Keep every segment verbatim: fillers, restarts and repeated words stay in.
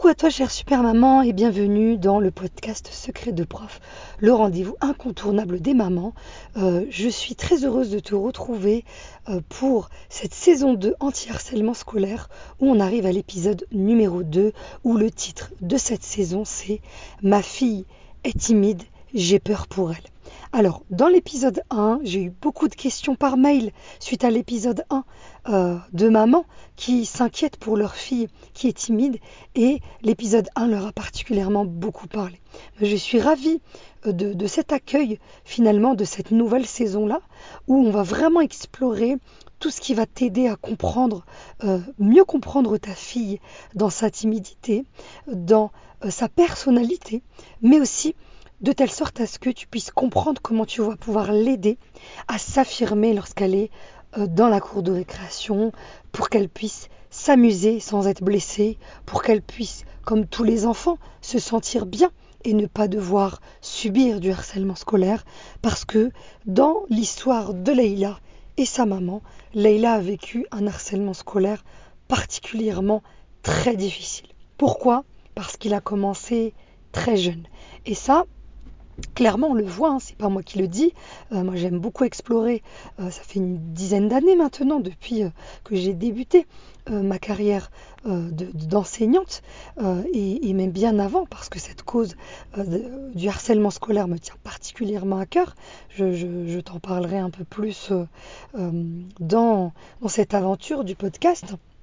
Coucou à toi chère super maman et bienvenue dans le podcast Secret de prof, le rendez-vous incontournable des mamans. Euh, je suis très heureuse de te retrouver euh, pour cette saison deux anti-harcèlement scolaire où on arrive à l'épisode numéro deux où le titre de cette saison c'est « Ma fille est timide, j'ai peur pour elle ». Alors, dans l'épisode un, j'ai eu beaucoup de questions par mail suite à l'épisode un euh, de mamans qui s'inquiètent pour leur fille qui est timide et l'épisode un leur a particulièrement beaucoup parlé. Je suis ravie de, de cet accueil finalement de cette nouvelle saison-là où on va vraiment explorer tout ce qui va t'aider à comprendre, euh, mieux comprendre ta fille dans sa timidité, dans euh, sa personnalité, mais aussi de telle sorte à ce que tu puisses comprendre comment tu vas pouvoir l'aider à s'affirmer lorsqu'elle est dans la cour de récréation, pour qu'elle puisse s'amuser sans être blessée, pour qu'elle puisse, comme tous les enfants, se sentir bien et ne pas devoir subir du harcèlement scolaire, parce que dans l'histoire de Leïla et sa maman, Leïla a vécu un harcèlement scolaire particulièrement très difficile. Pourquoi ? Parce qu'il a commencé très jeune. Et ça, clairement, on le voit, hein, c'est pas moi qui le dis. Euh, moi, j'aime beaucoup explorer. Euh, ça fait une dizaine d'années maintenant depuis euh, que j'ai débuté euh, ma carrière euh, de, d'enseignante euh, et, et même bien avant, parce que cette cause euh, de, du harcèlement scolaire me tient particulièrement à cœur. Je, je, je t'en parlerai un peu plus euh, euh, dans, dans cette aventure du podcast.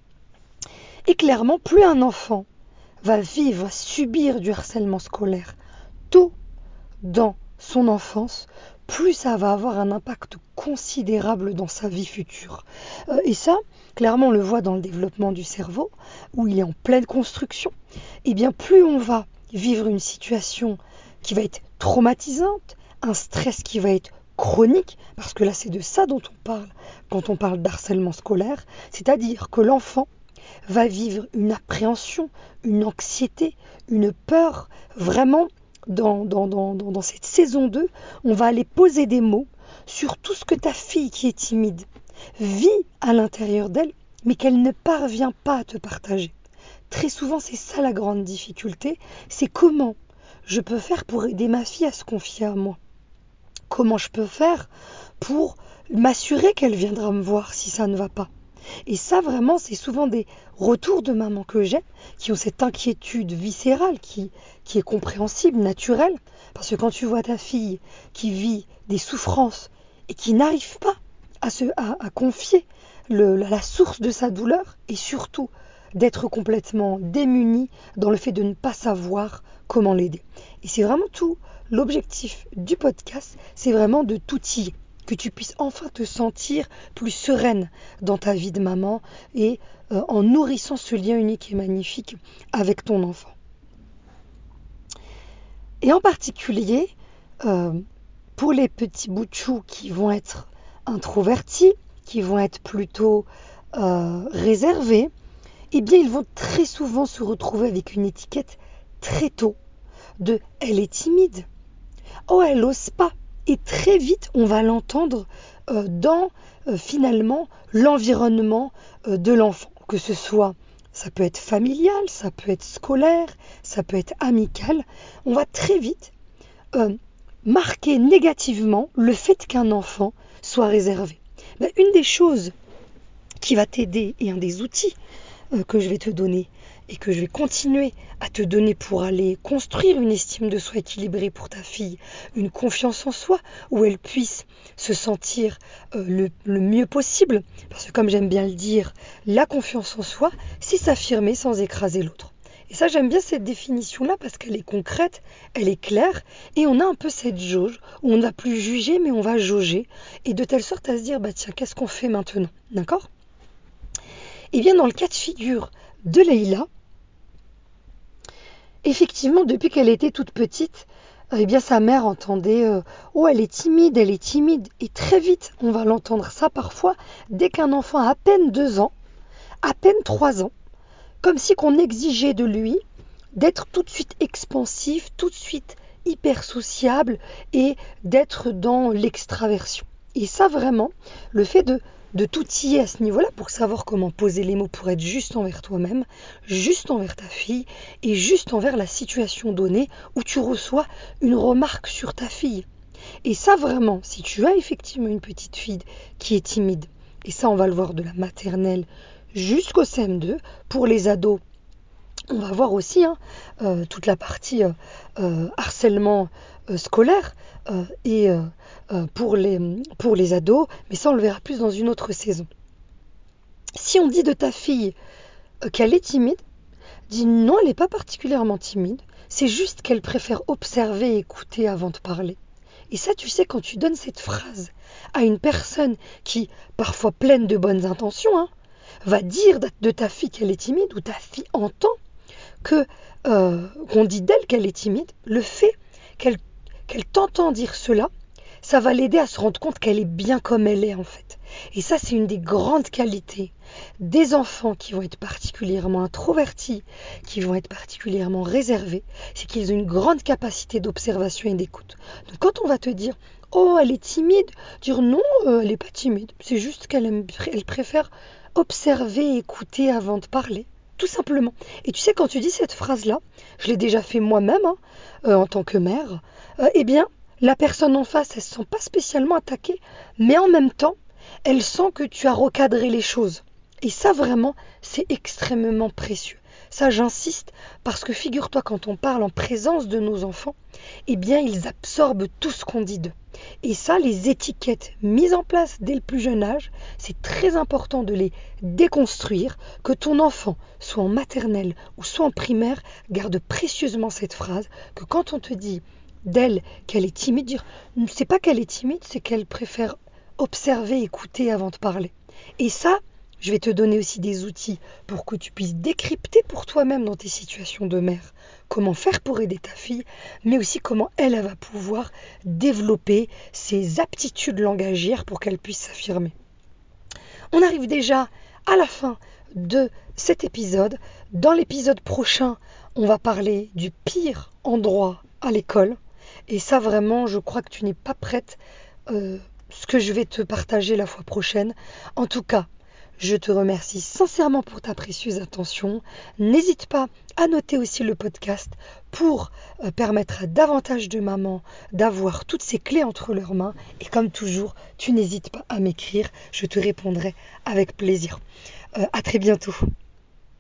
Et clairement, plus un enfant va vivre, va subir du harcèlement scolaire tôt dans son enfance, plus ça va avoir un impact considérable dans sa vie future. Euh, et ça, clairement, on le voit dans le développement du cerveau, où il est en pleine construction. Et bien, plus on va vivre une situation qui va être traumatisante, un stress qui va être chronique, parce que là, c'est de ça dont on parle quand on parle d'harcèlement scolaire, c'est-à-dire que l'enfant va vivre une appréhension, une anxiété, une peur, vraiment. Dans, dans, dans, dans cette saison deux, on va aller poser des mots sur tout ce que ta fille qui est timide vit à l'intérieur d'elle, mais qu'elle ne parvient pas à te partager. Très souvent, c'est ça la grande difficulté, c'est comment je peux faire pour aider ma fille à se confier à moi. Comment je peux faire pour m'assurer qu'elle viendra me voir si ça ne va pas. Et ça, vraiment, c'est souvent des retours de maman que j'ai, qui ont cette inquiétude viscérale, qui, qui est compréhensible, naturelle. Parce que quand tu vois ta fille qui vit des souffrances et qui n'arrive pas à, se, à, à confier le, la, la source de sa douleur, et surtout d'être complètement démunie dans le fait de ne pas savoir comment l'aider. Et c'est vraiment tout l'objectif du podcast, c'est vraiment de t'outiller, que tu puisses enfin te sentir plus sereine dans ta vie de maman et euh, en nourrissant ce lien unique et magnifique avec ton enfant. Et en particulier, euh, pour les petits bouts de chou qui vont être introvertis, qui vont être plutôt euh, réservés, eh bien ils vont très souvent se retrouver avec une étiquette très tôt de « elle est timide », « oh elle n'ose pas ». Et très vite, on va l'entendre euh, dans euh, finalement l'environnement euh, de l'enfant, que ce soit, ça peut être familial, ça peut être scolaire, ça peut être amical. On va très vite euh, marquer négativement le fait qu'un enfant soit réservé. Ben, une des choses qui va t'aider et un des outils euh, que je vais te donner et que je vais continuer à te donner pour aller construire une estime de soi équilibrée pour ta fille, une confiance en soi où elle puisse se sentir euh, le, le mieux possible. Parce que comme j'aime bien le dire, la confiance en soi, c'est s'affirmer sans écraser l'autre. Et ça, j'aime bien cette définition-là parce qu'elle est concrète, elle est claire et on a un peu cette jauge où on ne va plus juger mais on va jauger et de telle sorte à se dire, bah tiens, qu'est-ce qu'on fait maintenant ? D'accord ? Et bien dans le cas de figure de Leïla, effectivement, depuis qu'elle était toute petite, eh bien sa mère entendait euh, « oh, elle est timide, elle est timide ». Et très vite, on va l'entendre ça parfois, dès qu'un enfant a à peine deux ans, à peine trois ans, comme si qu'on exigeait de lui d'être tout de suite expansif, tout de suite hyper sociable et d'être dans l'extraversion. Et ça vraiment, le fait de, de t'outiller à ce niveau-là pour savoir comment poser les mots pour être juste envers toi-même, juste envers ta fille et juste envers la situation donnée où tu reçois une remarque sur ta fille. Et ça vraiment, si tu as effectivement une petite fille qui est timide, et ça on va le voir de la maternelle jusqu'au C M deux, pour les ados, on va voir aussi hein, euh, toute la partie euh, euh, harcèlement euh, scolaire euh, et euh, euh, pour, les, pour les ados, mais ça on le verra plus dans une autre saison. Si on dit de ta fille euh, qu'elle est timide, dis non, elle n'est pas particulièrement timide, c'est juste qu'elle préfère observer et écouter avant de parler. Et ça, tu sais, quand tu donnes cette phrase à une personne qui, parfois pleine de bonnes intentions, hein, va dire de ta fille qu'elle est timide, ou ta fille entend que euh, qu'on dit d'elle qu'elle est timide, le fait qu'elle, qu'elle t'entend dire cela, ça va l'aider à se rendre compte qu'elle est bien comme elle est en fait. Et ça, c'est une des grandes qualités des enfants qui vont être particulièrement introvertis, qui vont être particulièrement réservés, c'est qu'ils ont une grande capacité d'observation et d'écoute. Donc quand on va te dire « Oh, elle est timide », dire « Non, euh, elle n'est pas timide, c'est juste qu'elle aime, elle préfère observer et écouter avant de parler. » Tout simplement. Et tu sais, quand tu dis cette phrase-là, je l'ai déjà fait moi-même hein, euh, en tant que mère, euh, eh bien, la personne en face, elle ne se sent pas spécialement attaquée, mais en même temps, elle sent que tu as recadré les choses. Et ça, vraiment, c'est extrêmement précieux. Ça, j'insiste, parce que figure-toi, quand on parle en présence de nos enfants, eh bien, ils absorbent tout ce qu'on dit d'eux. Et ça, les étiquettes mises en place dès le plus jeune âge, c'est très important de les déconstruire, que ton enfant, soit en maternelle ou soit en primaire, garde précieusement cette phrase, que quand on te dit d'elle qu'elle est timide, dire, c'est pas qu'elle est timide, c'est qu'elle préfère observer, écouter avant de parler. Et ça, je vais te donner aussi des outils pour que tu puisses décrypter pour toi-même dans tes situations de mère comment faire pour aider ta fille, mais aussi comment elle, elle va pouvoir développer ses aptitudes langagières pour qu'elle puisse s'affirmer. On arrive déjà à la fin de cet épisode. Dans l'épisode prochain, on va parler du pire endroit à l'école. Et ça, vraiment, je crois que tu n'es pas prête euh, ce que je vais te partager la fois prochaine. En tout cas, je te remercie sincèrement pour ta précieuse attention. N'hésite pas à noter aussi le podcast pour euh, permettre à davantage de mamans d'avoir toutes ces clés entre leurs mains. Et comme toujours, tu n'hésites pas à m'écrire, je te répondrai avec plaisir. Euh, à très bientôt.